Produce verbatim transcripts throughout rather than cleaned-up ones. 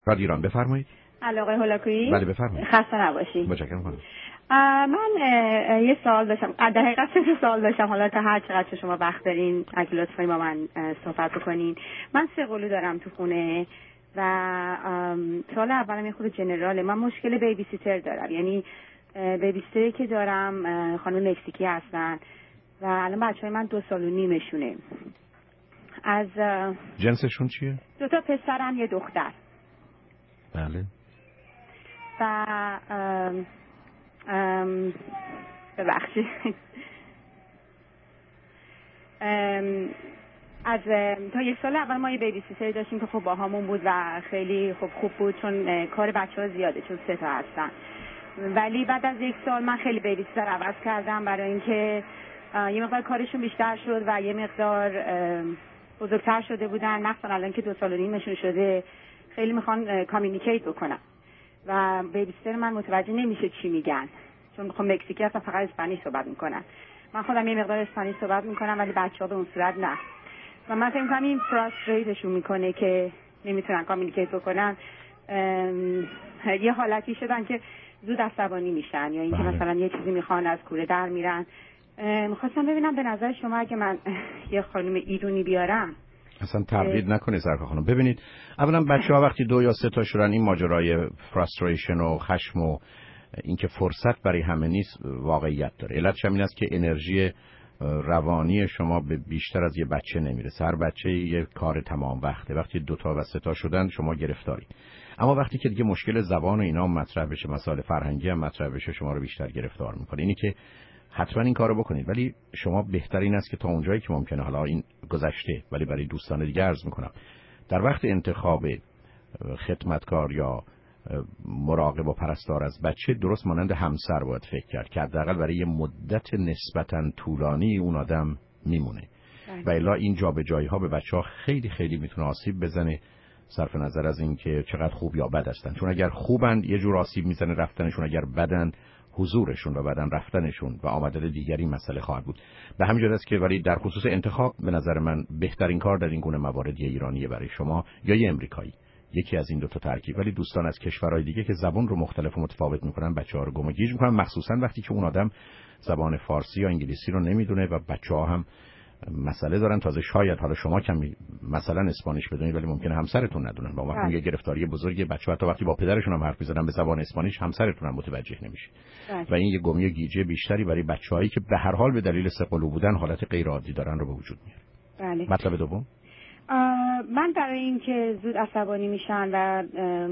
رادیو ایران بفرمایید. علاقه هولاکویی. بله بفرمایید. خسته نباشید. متشکرم خانم. من یه سوال داشتم. در حقیقت سه سوال داشتم. حالا تا هر چقدر شما وقت دارین اگه لطف کنین با من صحبت بکنین. من سه قلو دارم تو خونه و سوال اولم یه خود جنراله. من مشکل بیبی سیتر دارم. یعنی بیبی سیتری که دارم خانم مکزیکی هستن و الان بچهای من دو سال و نیمشونه. از جنسشون چیه؟ دو تا پسرم یه دختر. بله. و ام ام ببخشید از تا یک سال اول ما یه بیبی سیتر داشتیم که خب با همون بود و خیلی خب خوب بود چون کار بچه ها زیاده چون سه تا هستن. ولی بعد از یک سال من خیلی بیبی سیتر عوض کردم برای اینکه یه مقدار کارشون بیشتر شد و یه مقدار بزرگتر شده بودن. مثلا الان که دو سال و نیمشون شده خیلی میخوان کامیونیکیت بکنن و بیبی سیتر من متوجه نمیشه چی میگن چون خب مکزیکی هستن فقط اسپانیش صحبت میکنن. من خودم یه مقدار اسپانیش صحبت میکنم ولی بچه‌ها به اون صورت نه و من فکر می‌کنم این فراستریتشون میکنه که نمیتونن کامیونیکیت بکنن. یه حالتی شدن که زود عصبانی میشن یا اینکه مثلا یه چیزی میخوان از کوره در میرن. میخواستم ببینم به نظر شما اگه من یه خانم ایرانی بیارم اصلا تردید نکنید سرکار خانم. ببینید اولا بچه‌ها وقتی دو یا سه تا شدن این ماجرای فراستریشن و خشم و اینکه فرصت برای همه نیست واقعیت داره. علتش هم این است که انرژی روانی شما به بیشتر از یه بچه نمیرسه. هر بچه یه کار تمام وقته. وقتی دو تا و سه تا شدن شما گرفتاری. اما وقتی که دیگه مشکل زبان و اینا مطرح بشه، مسائل فرهنگی هم مطرح بشه، شما رو بیشتر گرفتار میکنه. اینی که حتما این کارو بکنید ولی شما بهترین است که تا اونجایی که ممکنه، حالا این گذشته ولی برای دوستان دیگه عرض میکنم، در وقت انتخاب خدمتکار یا مراقب و پرستار از بچه درست مانند همسر باید فکر کرد که حداقل برای یه مدت نسبتاً طولانی اون آدم میمونه و الا این جابجایی ها به بچه‌ها خیلی خیلی میتونه آسیب بزنه صرف نظر از این که چقدر خوب یا بد هستن. چون اگر خوبن یه جور آسیب میزنه رفتنشون، اگر بدن حضورشون و بعدن رفتنشون و آمدن دیگری مسئله خواهد بود. به همین جهت است که ولی در خصوص انتخاب به نظر من بهترین کار در این گونه موارد یه ایرانیه برای شما یا یه امریکایی، یکی از این دو تا ترکیب. ولی دوستان از کشورهای دیگه که زبان رو مختلف و متفاوت میکنن بچه‌ها رو گم و گیج میکنن، مخصوصا وقتی که اون آدم زبان فارسی یا انگلیسی رو نمیدونه و بچه‌ها هم مسئله دارن. تازه شاید حالا شما کمی مثلا اسپانیش بدونید ولی ممکنه همسرتون ندونن. با وقتی یه گرفتاری بزرگی بچه‌ها تا وقتی با پدرشون هم حرف می‌زنن به زبان اسپانیش همسرتون هم متوجه نمیشه و این یه گمی و گیجه بیشتری برای بچه‌هایی که به هر حال به دلیل سقلو بودن حالت غیر عادی دارن رو به وجود میاره. بله. مطلب دوم، من برای اینکه زود عصبانی میشن و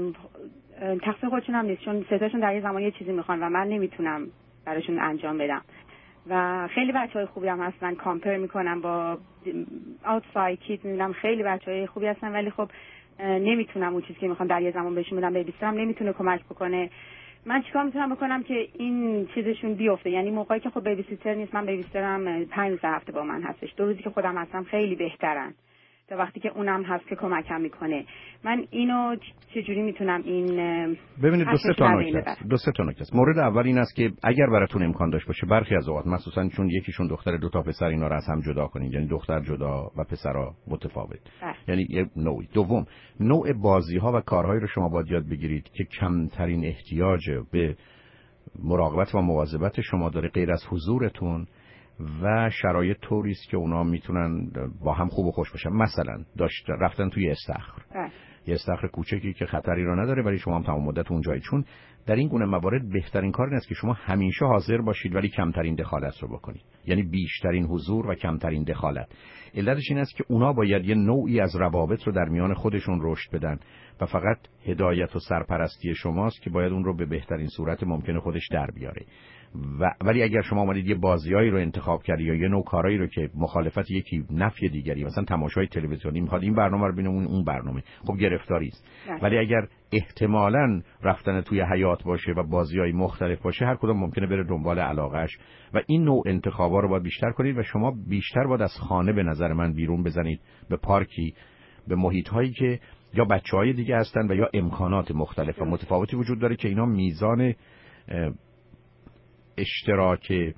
تقصیر خودشون هم نیست چون صداشون در یه زمان یه چیزی میخوان و من نمیتونم براشون انجام بدم و خیلی بچهای خوبی هم هستن، کامپر میکنم با آوتساید کیت، میبینم خیلی بچهای خوبی هستن ولی خب نمیتونم اون چیزی که میخوام در یه زمان بهشون بدم. بیبی سیسترم نمیتونه کمک بکنه. من چیکار میتونم بکنم که این چیزشون بیفته؟ یعنی موقعی که خب بیبی سیستر نیست، من بیبی سیسترم پنج هفته با من هستش، دو روزی که خودم هستم خیلی بهترن تا وقتی که اونم هست که کمکم میکنه. من اینو چجوری میتونم این ببینید دو سه تا نکته است. دو سه تا نکته است. مورد اول این است که اگر براتون امکان داشت باشه برخی از اوقات مخصوصا چون یکیشون دختر دو تا پسر، اینا رو از هم جدا کنید، یعنی دختر جدا و پسرا متفاوت. بله. یعنی یه نوعی. دوم، نوع بازی ها و کارهایی رو شما باید یاد بگیرید که کمترین احتیاج به مراقبت و مواظبت شما داره غیر از حضورتون و شرایط طوری است که اونا میتونن با هم خوب و خوش باشن. مثلا داشت رفتن توی استخر، یه استخر کوچکی که خطری را نداره ولی شما هم تمام مدت اونجایی. چون در این گونه موارد بهترین کار این است که شما همیشه حاضر باشید ولی کمترین دخالت رو بکنید، یعنی بیشترین حضور و کمترین دخالت. علتش این است که اونا باید یه نوعی از روابط رو در میان خودشون رشد بدن و فقط هدایت و سرپرستی شماست که باید اون رو به بهترین صورت ممکن خودش در بیاره. و ولی اگر شما اومدید یه بازیایی رو انتخاب کردید یا یه نوع کارایی رو که مخالفت یکی نفی دیگری، مثلا تماشای تلویزیونی میخواد این برنامه رو ببینه اون اون برنامه، خب گرفتاری است. ولی اگر احتمالاً رفتن توی حیات باشه و بازیای مختلف باشه، هر کدوم ممکنه بره دنبال علاقهش و این نوع انتخابا رو باید بیشتر کنید و شما بیشتر باید از خانه به نظر من بیرون بزنید، به پارکی، به محیط‌هایی که یا بچه‌های دیگه هستن و یا امکانات مختلف و متفاوتی وجود داره که اینا میزان اشتراک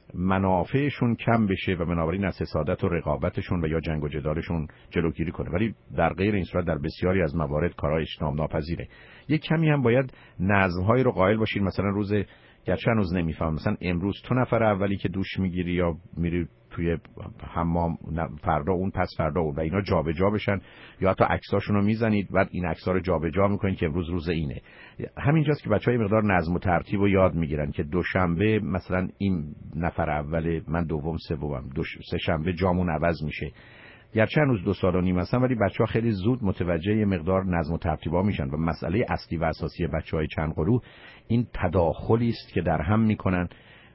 منافعشون کم بشه و بنابراین از حسادت و رقابتشون و یا جنگ و جدالشون جلوگیری کنه. ولی در غیر این صورت در بسیاری از موارد کارهای اجتناب ناپذیره. یک کمی هم باید نظم‌هایی رو قائل باشین. مثلا روز گرچه هنوز نمیفهم، مثلا امروز تو نفر اولی که دوش میگیری یا میری توی حمام، فردا اون، پس فردا اون، و اینا جابجا بشن، یا حتی عکساشون رو میزنید بعد این عکس‌ها رو جابجا میکنید که امروز روز اینه. همینجاست که بچه‌ها مقدار نظم و ترتیب رو یاد میگیرن که دوشنبه مثلا این نفر اول، من دوم، سومم، سه شنبه جامون عوض میشه. گرچه هنوز دو سال و نیم هستن ولی بچه‌ها خیلی زود متوجه مقدار نظم و ترتیبا میشن و مسئله اصلی و اساسی بچه‌های چند قلو این تداخلی است که در هم میکنن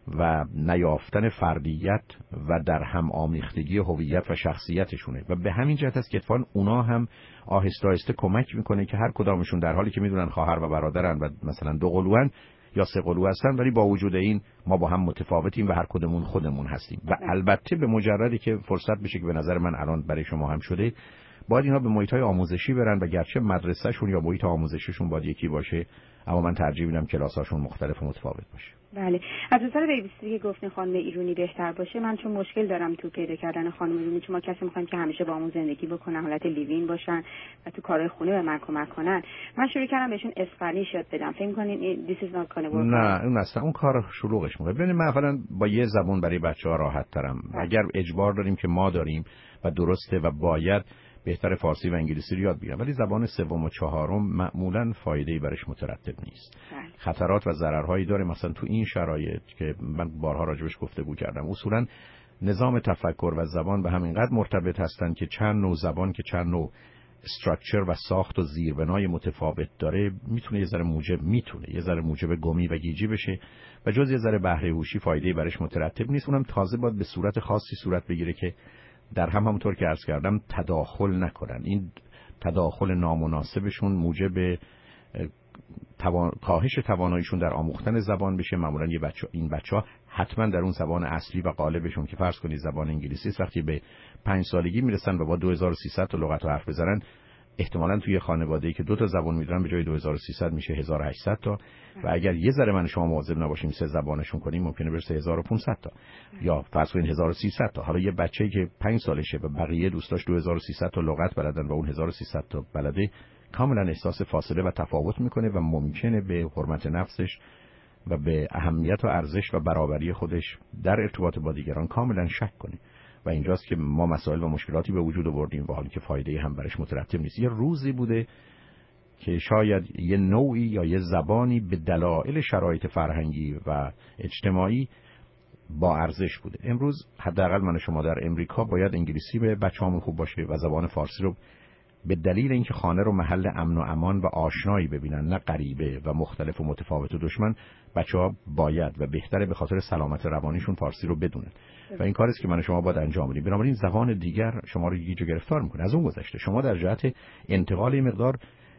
و نیافتن فردیت و در هم آمیختگی هویت و شخصیتشونه و به همین جهت است که اتفاقاً اونا هم آهسته آهسته کمک میکنه که هر کدامشون در حالی که میدونن خواهر و برادرن و مثلا دو قلوان یا سه قلو هستن ولی با وجود این ما با هم متفاوتیم و هر کدومون خودمون هستیم. و البته به مجردی که فرصت بشه که به نظر من الان برای شما هم شده، باید اینا به محیط‌های آموزشی برن و گرچه مدرسه‌شون یا محیط آموزشیشون باید یکی باشه، اما من ترجیح میدم کلاساشون مختلف و متفاوت باشه. بله. از نظر بیبی‌سی که گفتین خانم ایرانی بهتر باشه، من چون مشکل دارم تو پیدا کردن خانم ایرانی، چون ما کسی می‌خوایم که همیشه با همون زندگی بکنن، حالت لیوین باشن و تو کارهای خونه به من کمک کنن. من شروع کردم بهشون اسپانیش یاد بدم. فکر می‌کنین this is not gonna work؟ نه، اون اصلا اون کار شلوغش می‌کنه. ببینید من اولا با یه زبان برای بچه‌ها راحت ترم. اگر اجبار داریم که ما داریم و درسته و باید، بهتر فارسی و انگلیسی رو یاد بگیرن، ولی زبان سوم و چهارم معمولاً فایده‌ای برش مترتب نیست. خطرات و ضررهایی داره. مثلا تو این شرایط که من بارها راجبش گفتگو کردم، اصولاً نظام تفکر و زبان به همین قدر مرتبط هستند که چند نوع زبان که چند نوع استراکچر و ساخت و زیربنای متفاوت داره میتونه یه ذره موجب میتونه یه ذره موجب گمی و گیجی بشه و جز یه ذره بهره هوشی فایده‌ای برش مترتب نیست. اونم تازه باید به صورت خاصی صورت بگیره که در هم همونطور که عرض کردم تداخل نکنن. این تداخل نامناسبشون موجب توان... کاهش تواناییشون در آموختن زبان بشه. معمولا یه بچه این بچه‌ها حتما در اون زبان اصلی و غالبشون که فرض کنید زبان انگلیسی است، وقتی به پنج سالگی میرسن و با دو هزار و سیصد تا لغت حرف بزنن، احتمالاً توی خانواده‌ای که دو تا زبان میدونن به جای دو هزار و سیصد میشه هزار و هشتصد تا و اگر یه ذره من شما مواظب نباشیم سه زبانشون کنیم ممکنه برسه هزار و پانصد تا یا فرض کنید هزار و سیصد تا. حالا یه بچه‌ای که پنج سالشه و بقیه دوستاش دو هزار و سیصد تا لغت بلدن و اون هزار و سیصد تا بلده، کاملا احساس فاصله و تفاوت میکنه و ممکنه به حرمت نفسش و به اهمیت و ارزش و برابری خودش در ارتباط با دیگران کاملا شک کنه و اینجاست که ما مسائل و مشکلاتی به وجود آوردیم و حالی که فایده‌ای هم برش مترتب نیست. یه روزی بوده که شاید یه نوعی یا یه زبانی به دلایل شرایط فرهنگی و اجتماعی با ارزش بوده. امروز حداقل من و شما در امریکا باید انگلیسی به بچه‌هامون خوب باشه و زبان فارسی رو به دلیل اینکه خانه رو محل امن و امان و آشنایی ببینن، نه غریبه و مختلف و متفاوت و دشمن، بچه‌ها باید و بهتره به خاطر سلامت روانیشون فارسی رو بدونن و این کاری است که من و شما باید انجام بدیم. بنابراین زبان دیگر شما رو گیج و گرفتار میکنه. از اون گذشته شما در جهت انتقال مقدار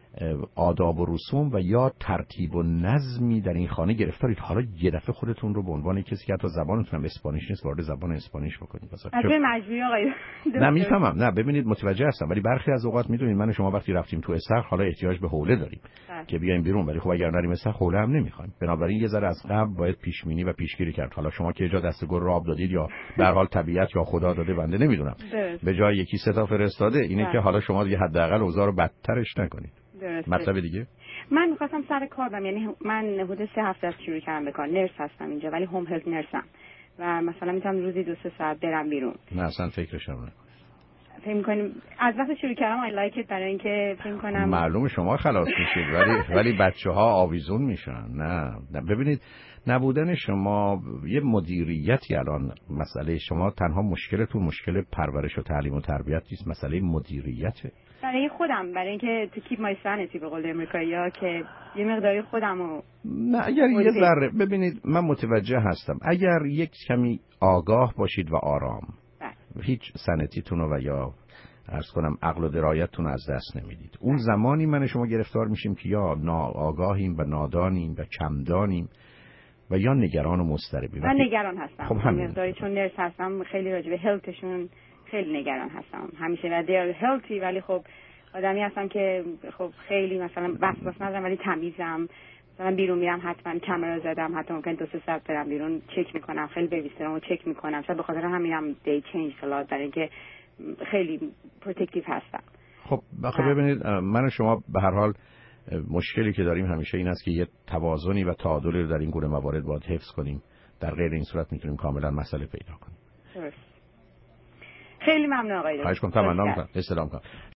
آداب و رسوم و یا ترتیب و نظمی در این خانه گرفتارید. حالا یه دفعه خودتون رو به عنوان کسی که حتی زبانتون هم اسپانیش نیست وارد زبان اسپانیش بکنید. البته مجبوری آقای نه میفهمم، نه ببینید متوجه هستم، ولی برخی از اوقات میدونید من و شما وقتی رفتیم تو استخر حالا احتیاج به حوله داریم ده. که بیایم بیرون، ولی خب اگر نریم استخر حوله هم نمیخوایم. بنابراین یه ذره از قبل باید پیش بینی و پیشگیری کرد. حالا شما که جا دست گل راب دادید یا به هر حال طبیعت یا خدا داده بنده نمیدونم به جای یکی سه تا فرستاده، اینه ده. که حالا شما دیگه حداقل اوضاع رو بدترش نکنید. مطلب دیگه من می‌خواستم سر کار برم، یعنی من حدود سه هفته است شروع کردم به کار. نرس هستم اینجا ولی هوم هلت نرسم و مثلا میتونم روزی دو سه ساعت برم بیرون. نه اصلا فکرش هم نکنید. فکر می‌کنم از وقتی شروع کردم آی لایک ایت، برای اینکه فکر کنم معلومه شما خلاص میشید ولی ولی بچه‌ها آویزون میشن. نه, نه ببینید نبودن شما یه مدیریتی، الان مسئله شما تنها مشکلتون مشکل پرورش و تعلیم و تربیت نیست، مسئله مدیریته. برای خودم، برای اینکه تو کیپ مای سانیتی به قول امریکایی‌ها که یه مقداری خودمو نه اگر یه ذره ببینید من متوجه هستم، اگر یک کمی آگاه باشید و آرام بله. هیچ سانیتیتون و یا عرض کنم عقل و درایتتون از دست نمیدید. اون زمانی من شما گرفتار میشیم که یا ناآگاهیم و نادانیم و کمدانیم و یا نگران و مضطربیم. من نگران هستم. خب همین مقداری چون نرس هستم خیلی راجع به هلتشون خیلی نگران هستم همیشه و they are healthy، ولی خب آدمی هستم که خب خیلی مثلا وسواس ندارم ولی تمیزم مثلا بیرون میرم حتما کامera زدم، حتی ممکن دو سه ساعت برم بیرون چک میکنم، خیلی بیبیسترامو چک میکنم. شاید به خاطر همینم دی چنج کلاد برای اینکه خیلی پروتکتیو هستم. خب بخاطر ببینید من و شما به هر حال مشکلی که داریم همیشه این است که یه توازنی و تعادلی رو در این گونه موارد باید حفظ کنیم. در غیر این صورت میتونیم کاملا مسئله پیدا کنیم. درست. خیلی ممنون آقای دکتر. خواهش کنم. تمنا می‌کنم. استلام کنم.